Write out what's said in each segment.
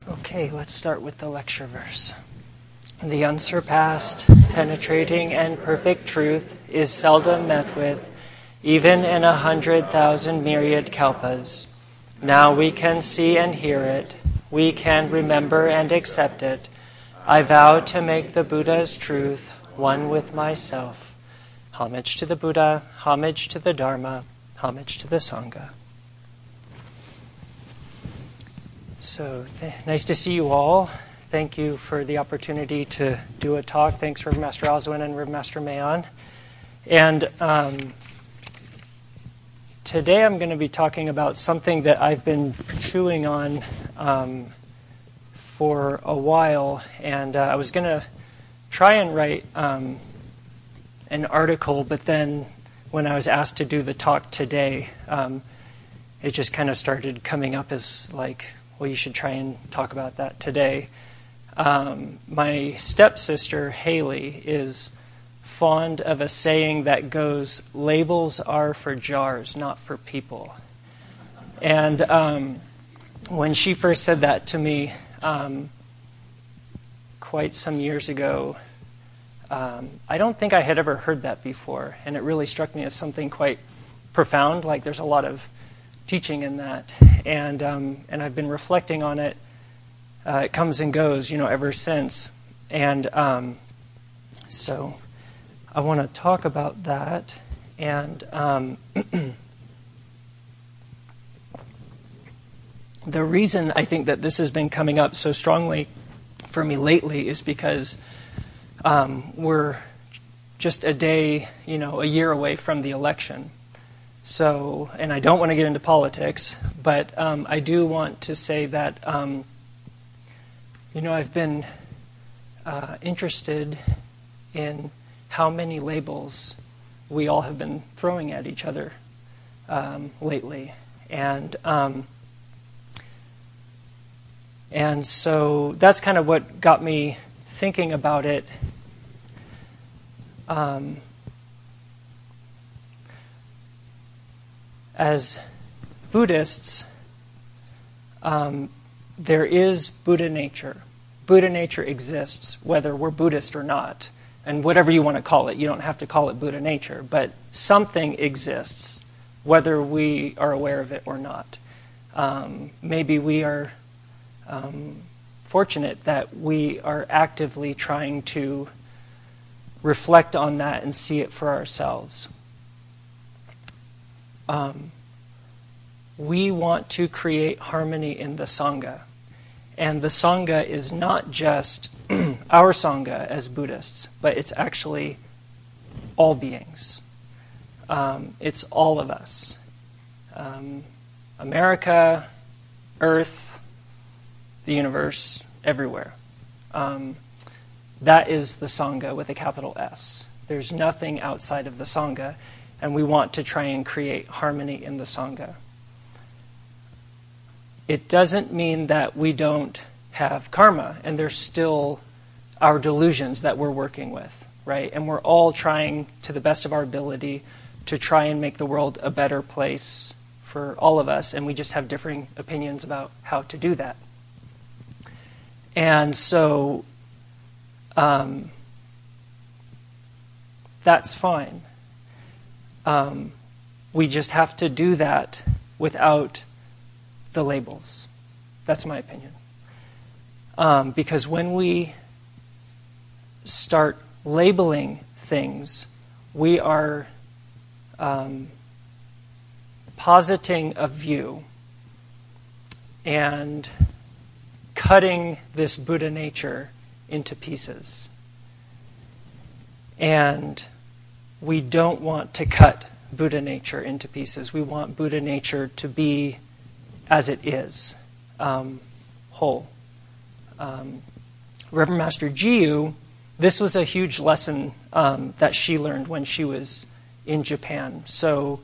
Okay, let's start with the lecture verse. The unsurpassed, penetrating, and perfect truth is seldom met with, even in 100,000 myriad kalpas. Now we can see and hear it. We can remember and accept it. I vow to make the Buddha's truth one with myself. Homage to the Buddha, homage to the Dharma, homage to the Sangha. So, nice to see you all. Thank you for the opportunity to do a talk. Thanks, Rev. Master Oswin and Rev. Master Mayon. And today I'm going to be talking about something that I've been chewing on for a while. And I was going to try and write an article, but then when I was asked to do the talk today, it just kind of started coming up as like, well, you should try and talk about that today. My stepsister, Haley, is fond of a saying that goes, labels are for jars, not for people. And when she first said that to me quite some years ago, I don't think I had ever heard that before. And it really struck me as something quite profound, like there's a lot of teaching in that. And I've been reflecting on it. It comes and goes, ever since. And so I want to talk about that. And the reason I think that this has been coming up so strongly for me lately is because we're just a day, a year away from the election. So, and I don't want to get into politics, but I do want to say that, I've been interested in how many labels we all have been throwing at each other lately. And so that's kind of what got me thinking about it. As Buddhists, there is Buddha nature. Buddha nature exists, whether we're Buddhist or not. And whatever you want to call it, you don't have to call it Buddha nature. But something exists, whether we are aware of it or not. Maybe we are fortunate that we are actively trying to reflect on that and see it for ourselves. We want to create harmony in the Sangha. And the Sangha is not just our Sangha as Buddhists, but it's actually all beings. It's all of us. America, Earth, the universe, everywhere. That is the Sangha with a capital S. There's nothing outside of the Sangha, and we want to try and create harmony in the Sangha. It doesn't mean that we don't have karma, and there's still our delusions that we're working with, right? And we're all trying, to the best of our ability, to try and make the world a better place for all of us, and we just have differing opinions about how to do that. And so that's fine. We just have to do that without the labels. That's my opinion. Because when we start labeling things, we are positing a view and cutting this Buddha nature into pieces. And we don't want to cut Buddha nature into pieces. We want Buddha nature to be as it is, whole. Reverend Master Jiyu, this was a huge lesson that she learned when she was in Japan. So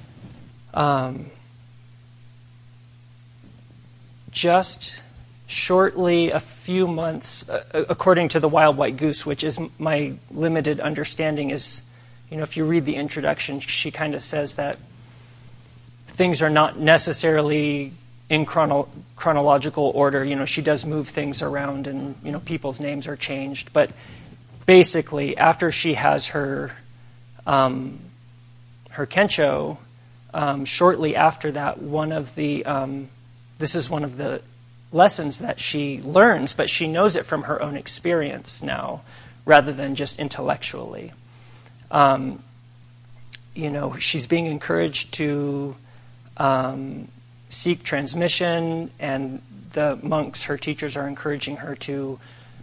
just shortly, a few months, according to the Wild White Goose, which is my limited understanding, is, if you read the introduction, she kind of says that things are not necessarily in chronological order. She does move things around, and people's names are changed. But basically, after she has her kensho, shortly after that, this is one of the lessons that she learns, but she knows it from her own experience now, rather than just intellectually. She's being encouraged to seek transmission, and the monks, her teachers, are encouraging her to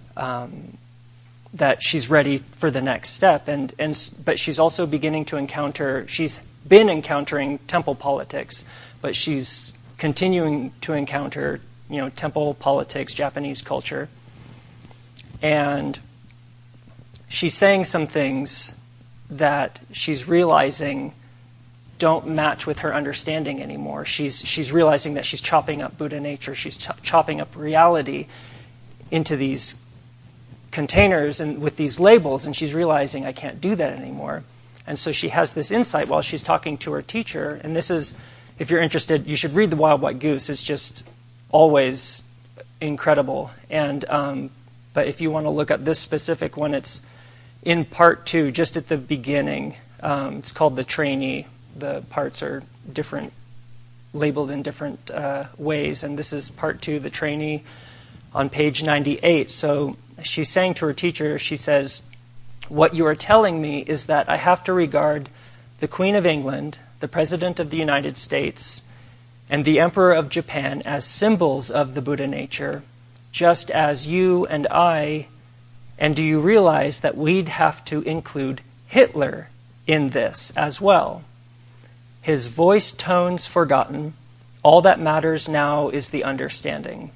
that she's ready for the next step. But she's also beginning to encounter. She's been encountering temple politics, but she's continuing to encounter temple politics, Japanese culture, and she's saying some things that she's realizing don't match with her understanding anymore. She's realizing that she's chopping up Buddha nature. She's chopping up reality into these containers and with these labels, and she's realizing I can't do that anymore. And so she has this insight while she's talking to her teacher. And this is, if you're interested, you should read The Wild White Goose. It's just always incredible. And but if you want to look up this specific one, it's in part 2, just at the beginning. It's called The Trainee. The parts are different, labeled in different ways. And this is part 2, The Trainee, on page 98. So she's saying to her teacher, she says, "What you are telling me is that I have to regard the Queen of England, the President of the United States, and the Emperor of Japan as symbols of the Buddha nature, just as you and I, and do you realize that we'd have to include Hitler in this as well? His voice tones forgotten, all that matters now is the understanding."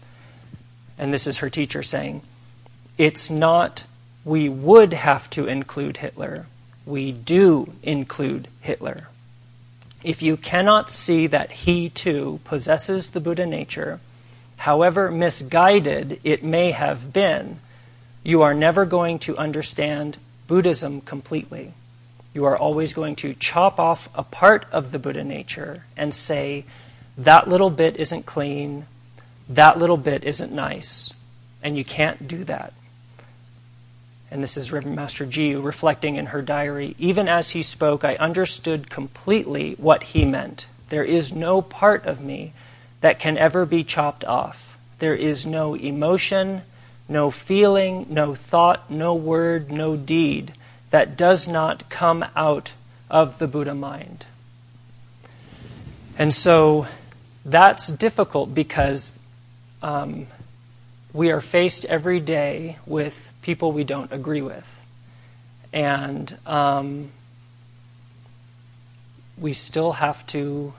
And this is her teacher saying, it's not we would have to include Hitler, we do include Hitler. If you cannot see that he too possesses the Buddha nature, however misguided it may have been, you are never going to understand Buddhism completely. You are always going to chop off a part of the Buddha nature and say, that little bit isn't clean, that little bit isn't nice, and you can't do that. And this is Reverend Master Jiyu reflecting in her diary. Even as he spoke, I understood completely what he meant. There is no part of me that can ever be chopped off. There is no emotion, no feeling, no thought, no word, no deed that does not come out of the Buddha mind. And so that's difficult because we are faced every day with people we don't agree with. And we still have to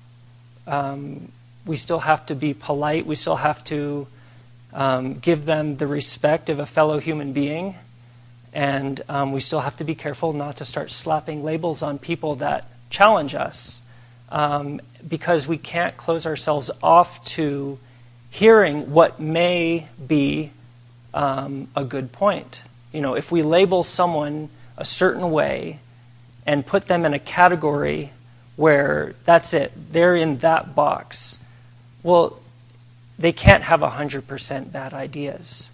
be polite. We still have to give them the respect of a fellow human being. And we still have to be careful not to start slapping labels on people that challenge us, because we can't close ourselves off to hearing what may be a good point. If we label someone a certain way and put them in a category where that's it, they're in that box, well, they can't have 100% bad ideas.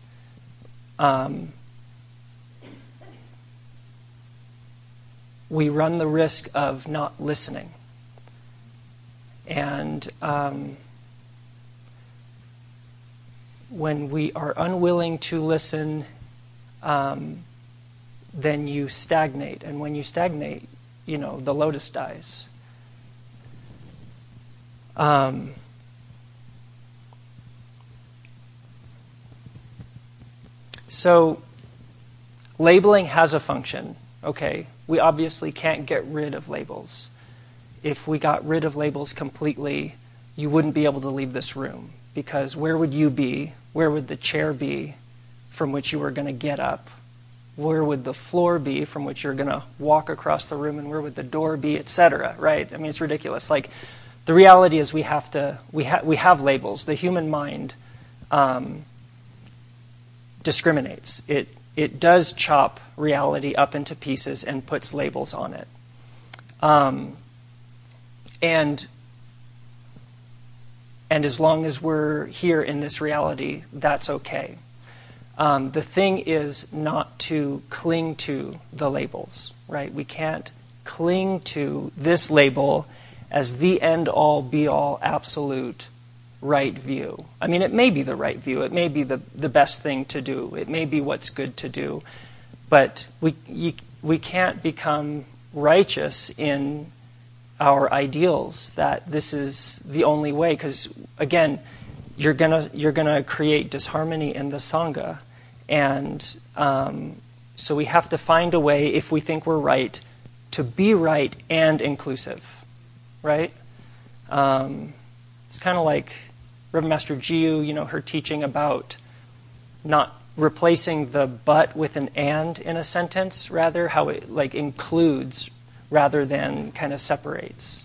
We run the risk of not listening. And when we are unwilling to listen, then you stagnate. And when you stagnate, the lotus dies. So labeling has a function, okay? We obviously can't get rid of labels. If we got rid of labels completely, you wouldn't be able to leave this room, because where would you be? Where would the chair be from which you were going to get up? Where would the floor be from which you're going to walk across the room, and where would the door be, etc., right? I mean, it's ridiculous. Like, the reality is we have labels. The human mind discriminates. It does chop reality up into pieces and puts labels on it. And And as long as we're here in this reality, that's okay. The thing is not to cling to the labels, right? We can't cling to this label as the end-all, be-all, absolute right view. I mean, it may be the right view. It may be the best thing to do. It may be what's good to do. But we can't become righteous in our ideals that this is the only way, because again, you're gonna create disharmony in the Sangha, and so we have to find a way, if we think we're right, to be right and inclusive, right? It's kind of like Reverend Master Jiu, her teaching about not replacing the but with an and in a sentence, rather how it like includes rather than kind of separates.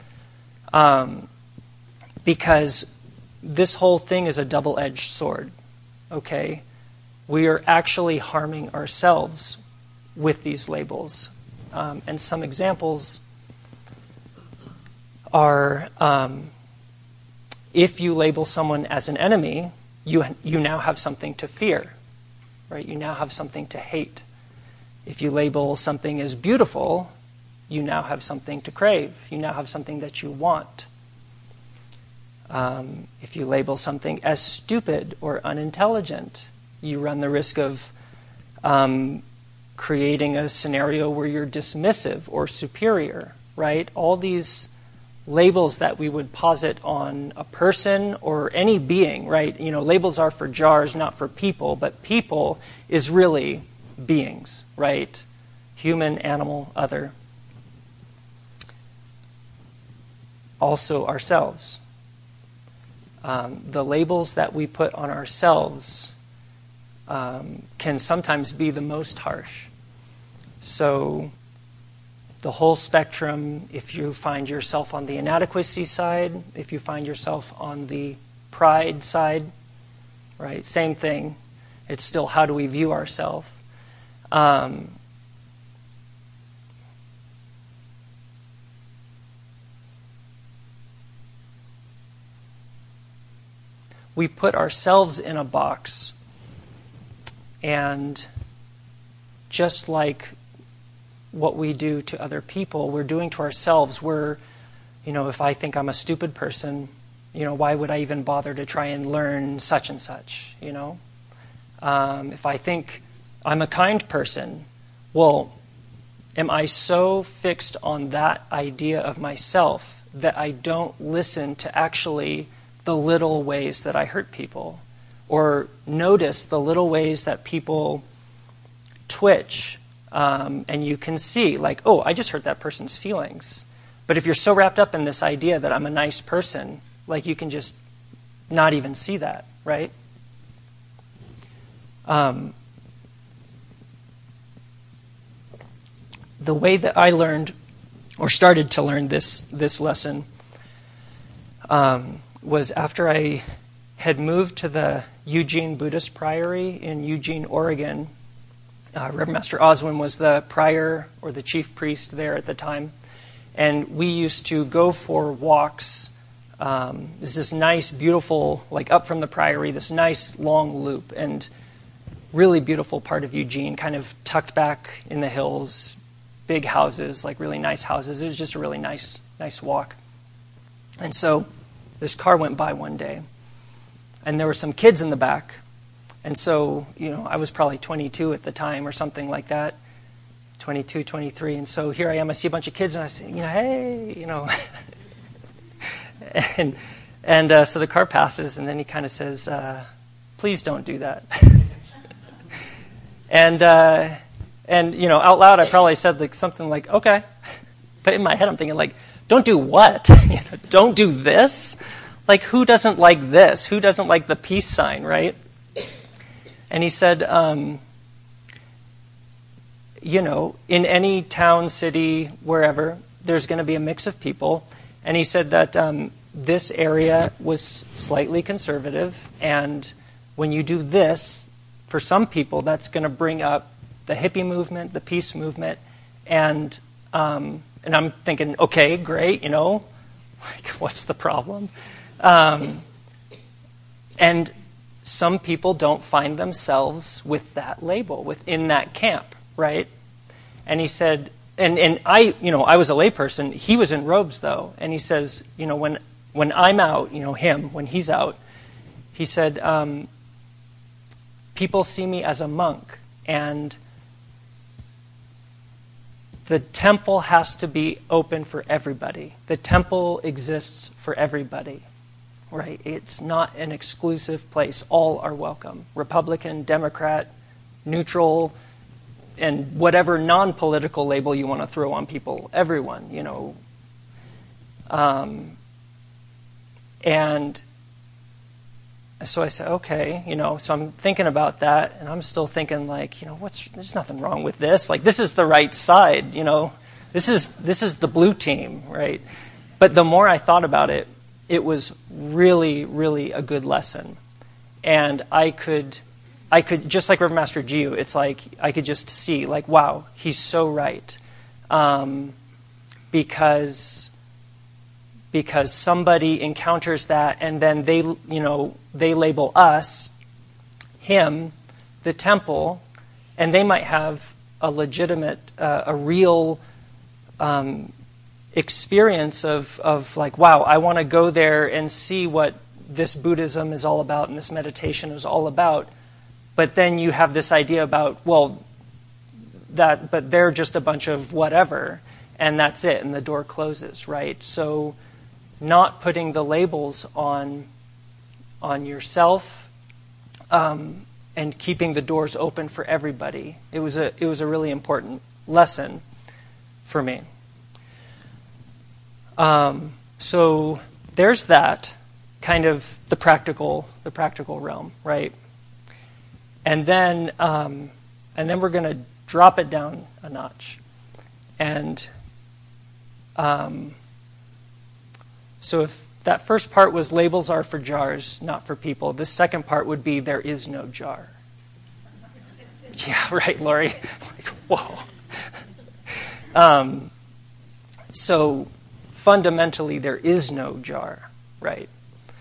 Because this whole thing is a double-edged sword, okay? We are actually harming ourselves with these labels. And some examples are, if you label someone as an enemy, you now have something to fear, right? You now have something to hate. If you label something as beautiful, you now have something to crave. You now have something that you want. If you label something as stupid or unintelligent, you run the risk of creating a scenario where you're dismissive or superior, right? All these labels that we would posit on a person or any being, right? Labels are for jars, not for people, but people is really beings, right? Human, animal, other. Also ourselves. The labels that we put on ourselves can sometimes be the most harsh. So the whole spectrum, if you find yourself on the inadequacy side, if you find yourself on the pride side, right, same thing. It's still how do we view ourselves. We put ourselves in a box, and just like what we do to other people, we're doing to ourselves. If I think I'm a stupid person, why would I even bother to try and learn such and such, If I think I'm a kind person, well, am I so fixed on that idea of myself that I don't listen to actually the little ways that I hurt people, or notice the little ways that people twitch, and you can see, like, oh, I just hurt that person's feelings. But if you're so wrapped up in this idea that I'm a nice person, like, you can just not even see that, right? The way that I learned, or started to learn this lesson, was after I had moved to the Eugene Buddhist Priory in Eugene, Oregon. Reverend Master Oswin was the prior or the chief priest there at the time. And we used to go for walks. There's this nice, beautiful, like up from the priory, this nice long loop, and really beautiful part of Eugene, kind of tucked back in the hills, big houses, like really nice houses. It was just a really nice walk. And so this car went by one day, and there were some kids in the back. And so, I was probably 22 at the time or something like that, 22, 23. And so here I am, I see a bunch of kids, and I say, hey, And so the car passes, and then he kind of says, please don't do that. and out loud I probably said something like, okay. But in my head I'm thinking don't do what? Don't do this? Like, who doesn't like this? Who doesn't like the peace sign, right? And he said, in any town, city, wherever, there's going to be a mix of people. And he said that this area was slightly conservative, and when you do this, for some people, that's going to bring up the hippie movement, the peace movement, and I'm thinking, okay, great, what's the problem? And some people don't find themselves with that label, within that camp, right? And he said, and I was a layperson. He was in robes, though. And he says, when I'm out, him, when he's out, he said, people see me as a monk, and the temple has to be open for everybody. The temple exists for everybody, right? It's not an exclusive place. All are welcome. Republican, Democrat, neutral, and whatever non-political label you want to throw on people. Everyone, And so I said, okay, so I'm thinking about that, and I'm still thinking there's nothing wrong with this. Like, this is the right side, This is the blue team, right? But the more I thought about it, it was really, really a good lesson. And I could just like Reverend Master Giu, it's like I could just see, wow, he's so right. Because somebody encounters that, and then they label us, him, the temple, and they might have a legitimate, a real experience of wow, I want to go there and see what this Buddhism is all about and this meditation is all about. But then you have this idea about, but they're just a bunch of whatever, and that's it, and the door closes, right? So not putting the labels on yourself, and keeping the doors open for everybody. It was a really important lesson for me. So there's that kind of the practical realm, right? And then we're going to drop it down a notch, and so if that first part was labels are for jars, not for people, this second part would be there is no jar. Yeah, right, Lori? Whoa. So fundamentally, there is no jar, right?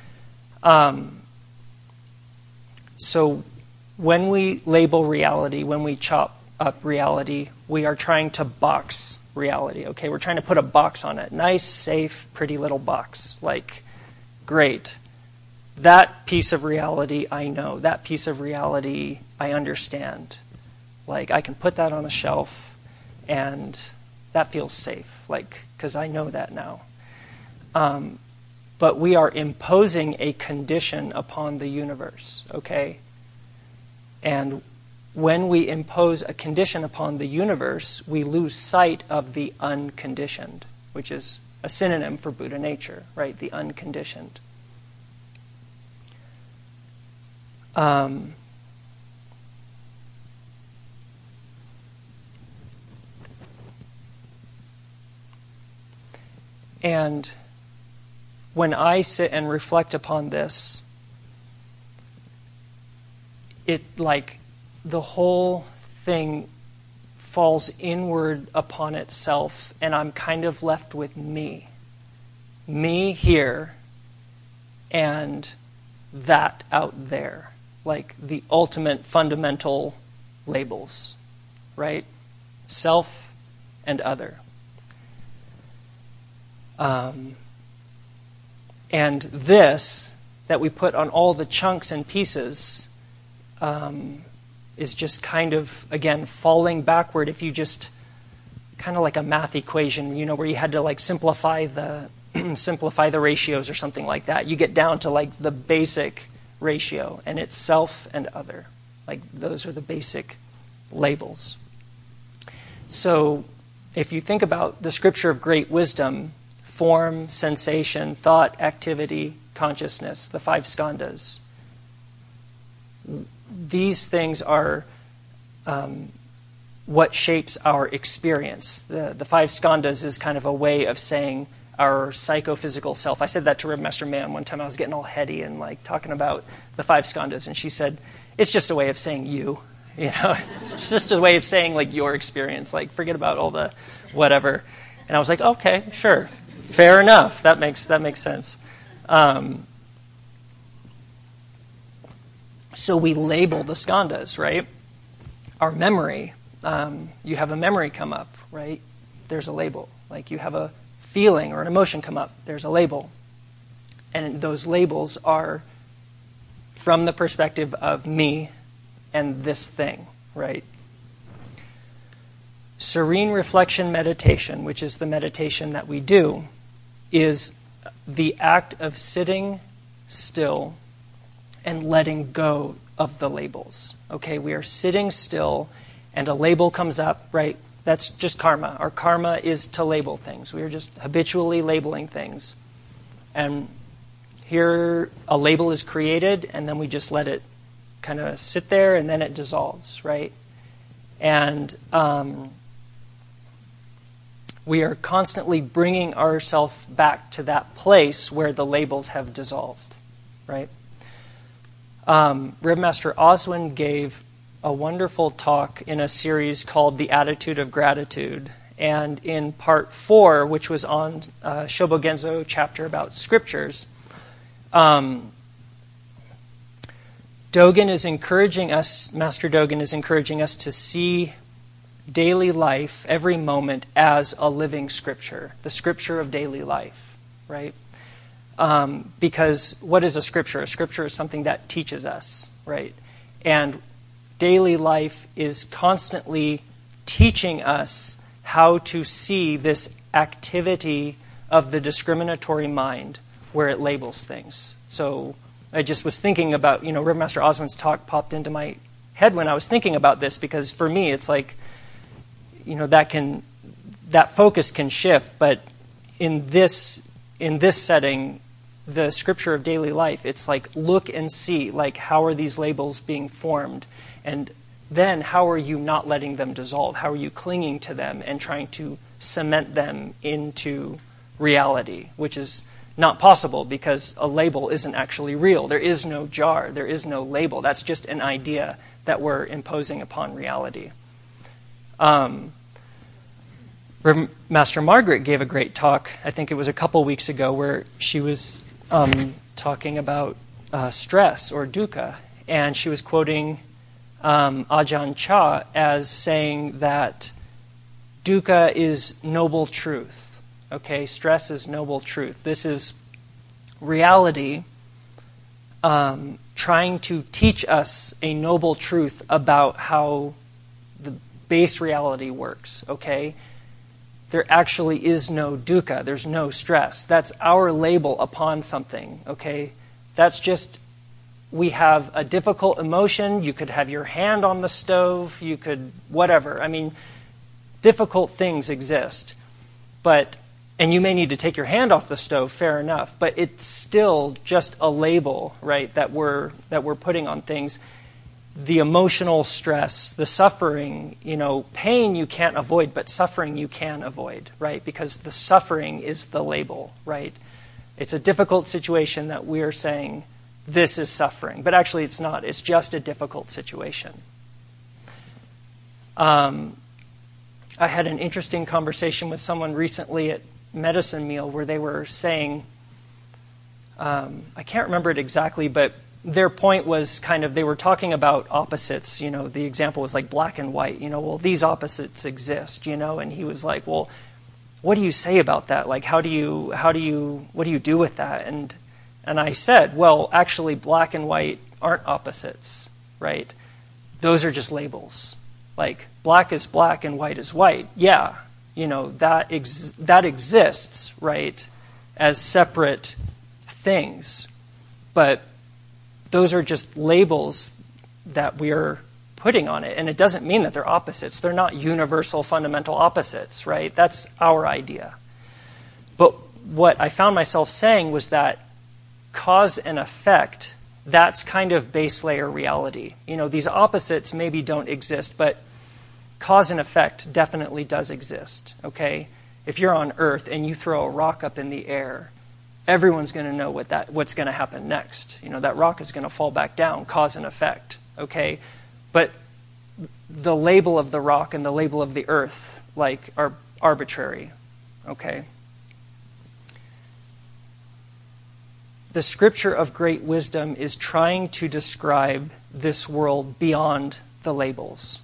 So when we label reality, when we chop up reality, we are trying to box reality, okay? We're trying to put a box on it. Nice, safe, pretty little box. Great. That piece of reality I know. That piece of reality I understand. I can put that on a shelf, and that feels safe, because I know that now. But we are imposing a condition upon the universe, okay? And when we impose a condition upon the universe, we lose sight of the unconditioned, which is a synonym for Buddha nature, right? The unconditioned. And when I sit and reflect upon this, the whole thing falls inward upon itself, and I'm kind of left with me. Me here, and that out there. The ultimate fundamental labels, right? Self and other. And this, that we put on all the chunks and pieces, is just kind of, again, falling backward. If you just, kind of like a math equation, where you had to simplify the ratios or something like that. You get down to the basic ratio, and it's self and other. Those are the basic labels. So if you think about the scripture of great wisdom, form, sensation, thought, activity, consciousness, the 5 skandhas. These things are what shapes our experience. The 5 skandhas is kind of a way of saying our psychophysical self. I said that to Rev. Master Ma'am one time. I was getting all heady and talking about the 5 skandhas, and she said, it's just a way of saying you. It's just a way of saying your experience. Forget about all the whatever. And I was like, okay, sure. Fair enough. That makes sense. So we label the skandhas, right? Our memory, you have a memory come up, right? There's a label. Like you have a feeling or an emotion come up, there's a label. And those labels are from the perspective of me and this thing, right? Serene reflection meditation, which is the meditation that we do, is the act of sitting still and letting go of the labels. Okay, we are sitting still and a label comes up, right? That's just karma. Our karma is to label things. We are just habitually labeling things. And here a label is created and then we just let it kind of sit there and then it dissolves, right? And we are constantly bringing ourselves back to that place where the labels have dissolved, right? Rev Master Oswin gave a wonderful talk in a series called The Attitude of Gratitude. And in part 4, which was on Shobogenzo chapter about scriptures, Master Dogen is encouraging us to see daily life, every moment, as a living scripture, the scripture of daily life, right? Because what is a scripture? A scripture is something that teaches us, right? And daily life is constantly teaching us how to see this activity of the discriminatory mind where it labels things. So I just was thinking about, Rev Master Oswin's talk popped into my head when I was thinking about this, because for me it's like, that focus can shift, but in this setting, the scripture of daily life, it's like look and see, like how are these labels being formed, and then how are you not letting them dissolve? How are you clinging to them and trying to cement them into reality, which is not possible because a label isn't actually real. There is no jar. There is no label. That's just an idea that we're imposing upon reality. Master Margaret gave a great talk, I think it was a couple weeks ago, where she was talking about stress or dukkha, and she was quoting Ajahn Chah as saying that dukkha is noble truth. Okay, stress is noble truth. This is reality trying to teach us a noble truth about how the base reality works, okay? There actually is no dukkha. There's no stress. That's our label upon something, okay? That's just, we have a difficult emotion. You could have your hand on the stove. You could, whatever. I mean, difficult things exist. And you may need to take your hand off the stove, fair enough, but it's still just a label, right, that we're putting on things. The emotional stress, the suffering, pain you can't avoid, but suffering you can avoid, right? Because the suffering is the label, right? It's a difficult situation that we're saying, this is suffering. But actually it's not. It's just a difficult situation. I had an interesting conversation with someone recently at Medicine Meal where they were saying, I can't remember it exactly, but their point was they were talking about opposites. The example was like black and white. Well, these opposites exist, and he was like, well, what do you say about that? Like, what do you do with that? And I said, well, actually, black and white aren't opposites, right? Those are just labels. Like, black is black and white is white. Yeah, that exists, right, as separate things. But those are just labels that we're putting on it. And it doesn't mean that they're opposites. They're not universal fundamental opposites, right? That's our idea. But what I found myself saying was that cause and effect, that's kind of base layer reality. These opposites maybe don't exist, but cause and effect definitely does exist, okay? If you're on Earth and you throw a rock up in the air, everyone's going to know what's going to happen next. That rock is going to fall back down, cause and effect, okay? But the label of the rock and the label of the earth, are arbitrary, okay? the scripture of great wisdom is trying to describe this world beyond the labels.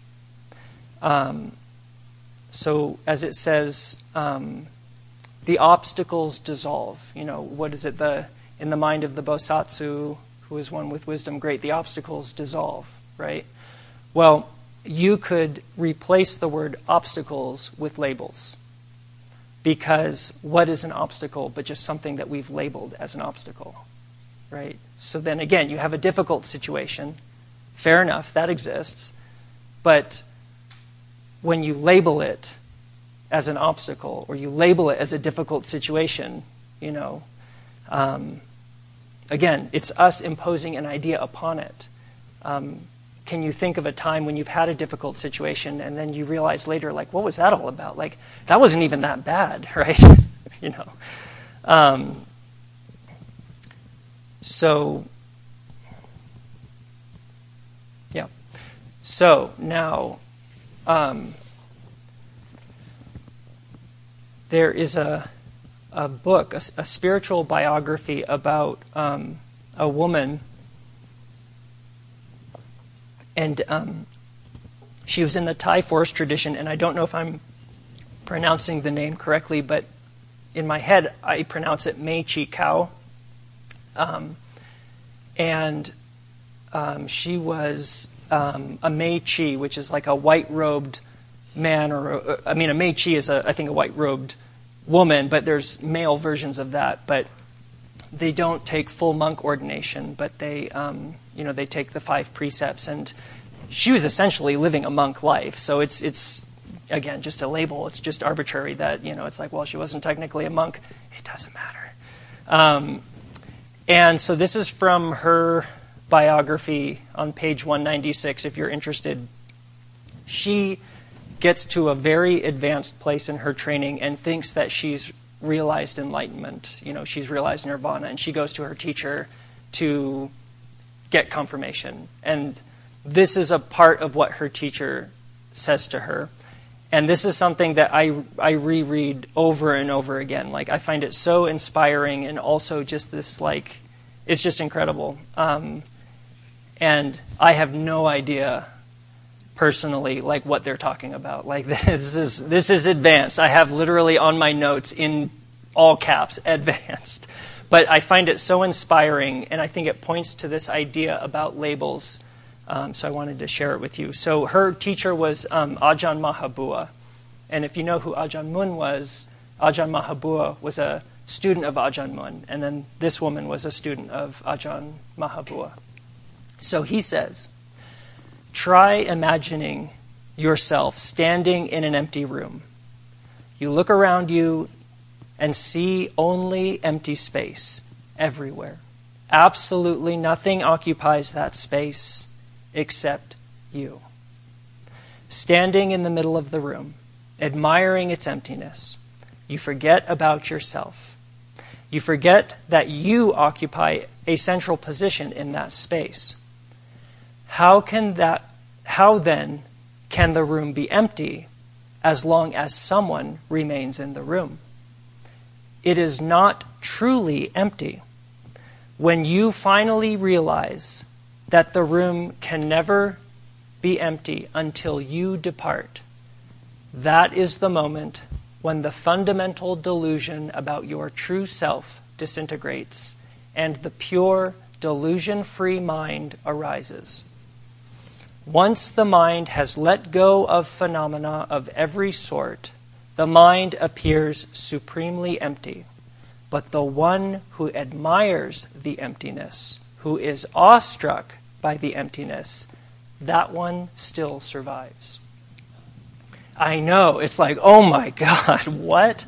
So as it says, the obstacles dissolve. What is it? In the mind of the Bosatsu, who is one with wisdom great, the obstacles dissolve, right? Well, you could replace the word obstacles with labels. Because what is an obstacle but just something that we've labeled as an obstacle, right? So then again, you have a difficult situation. Fair enough, that exists. But when you label it as an obstacle or you label it as a difficult situation, again, it's us imposing an idea upon it. Can you think of a time when you've had a difficult situation and then you realize later, like, what was that all about? Like, that wasn't even that bad, right? So, yeah. So now, there is a book, a spiritual biography about a woman. And she was in the Thai forest tradition, and I don't know if I'm pronouncing the name correctly, but in my head I pronounce it Mei Chi Kao. She was a Mei Chi, which is like a white-robed man, a Mei Chi is, I think, a white-robed woman, but there's male versions of that. But they don't take full monk ordination, but they take the 5 precepts, and she was essentially living a monk life. So it's again just a label. It's just arbitrary that it's like, well, she wasn't technically a monk. It doesn't matter. And so this is from her biography on page 196. If you're interested, she gets to a very advanced place in her training and thinks that she's realized enlightenment. She's realized nirvana, and she goes to her teacher to get confirmation. And this is a part of what her teacher says to her. And this is something that I reread over and over again. Like, I find it so inspiring, and also just this, like, it's just incredible. And I have no idea personally, like, what they're talking about. Like, this is advanced. I have literally on my notes in all caps, advanced. But I find it so inspiring, and I think it points to this idea about labels. So I wanted to share it with you. So her teacher was Ajahn Mahabua. And if you know who Ajahn Mun was, Ajahn Mahabua was a student of Ajahn Mun. And then this woman was a student of Ajahn Mahabua. So he says, try imagining yourself standing in an empty room. You look around you and see only empty space everywhere. Absolutely nothing occupies that space except you. Standing in the middle of the room, admiring its emptiness, you forget about yourself. You forget that you occupy a central position in that space. How then can the room be empty as long as someone remains in the room? It is not truly empty. When you finally realize that the room can never be empty until you depart, that is the moment when the fundamental delusion about your true self disintegrates and the pure, delusion-free mind arises. Once the mind has let go of phenomena of every sort, the mind appears supremely empty. But the one who admires the emptiness, who is awestruck by the emptiness, that one still survives. I know, it's like, oh my God, what?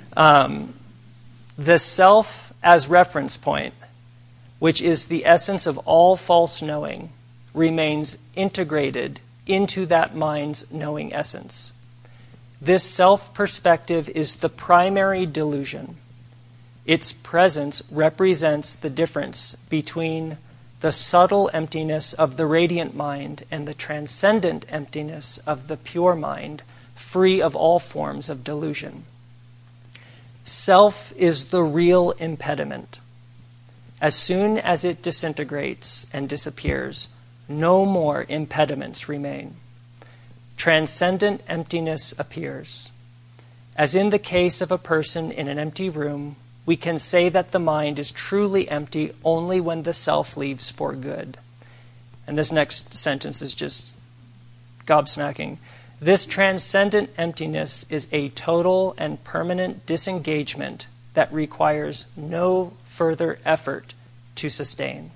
The self as reference point, which is the essence of all false knowing, remains integrated into that mind's knowing essence. This self-perspective is the primary delusion. Its presence represents the difference between the subtle emptiness of the radiant mind and the transcendent emptiness of the pure mind, free of all forms of delusion. Self is the real impediment. As soon as it disintegrates and disappears, no more impediments remain. Transcendent emptiness appears. As in the case of a person in an empty room, we can say that the mind is truly empty only when the self leaves for good. And this next sentence is just gobsmacking. This transcendent emptiness is a total and permanent disengagement that requires no further effort to sustain.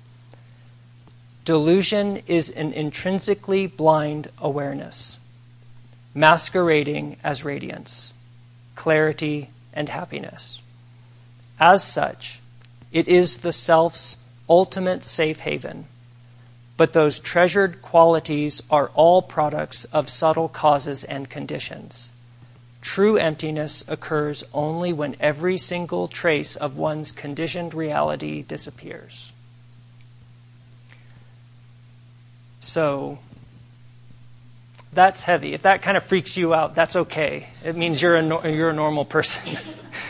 Delusion is an intrinsically blind awareness, masquerading as radiance, clarity, and happiness. As such, it is the self's ultimate safe haven, but those treasured qualities are all products of subtle causes and conditions. True emptiness occurs only when every single trace of one's conditioned reality disappears. So, that's heavy. If that kind of freaks you out, that's okay. It means you're a normal person.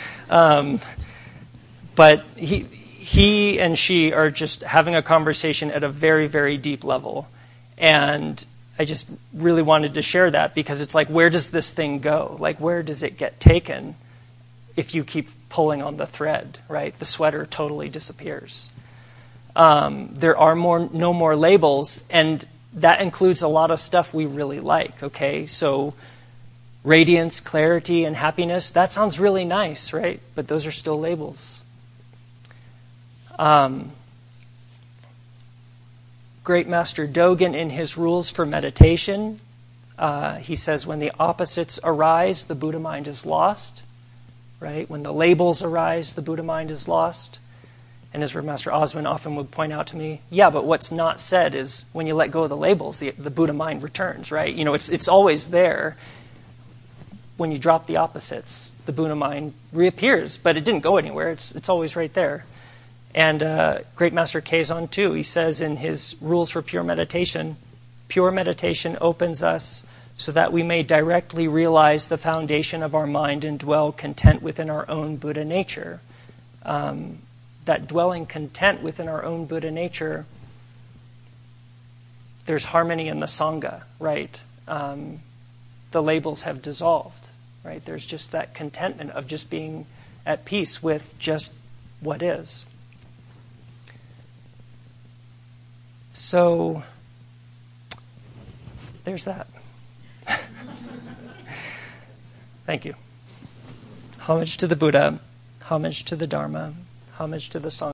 But he and she are just having a conversation at a very, very deep level. And I just really wanted to share that because it's like, where does this thing go? Like, where does it get taken if you keep pulling on the thread, right? The sweater totally disappears. There are no more labels, and that includes a lot of stuff we really like, okay? So radiance, clarity, and happiness, that sounds really nice, right? But those are still labels. Great Master Dogen, in his Rules for Meditation, he says when the opposites arise, the Buddha mind is lost, right? When the labels arise, the Buddha mind is lost. And as Master Oswin often would point out to me, yeah, but what's not said is when you let go of the labels, the Buddha mind returns, right? You know, it's always there. When you drop the opposites, the Buddha mind reappears, but it didn't go anywhere. It's always right there. And Great Master Kazon, too, he says in his Rules for Pure Meditation opens us so that we may directly realize the foundation of our mind and dwell content within our own Buddha nature. That dwelling content within our own Buddha nature, there's harmony in the Sangha, right? The labels have dissolved, right? There's just that contentment of just being at peace with just what is. So, there's that. Thank you. Homage to the Buddha, homage to the Dharma, homage to the Sangha.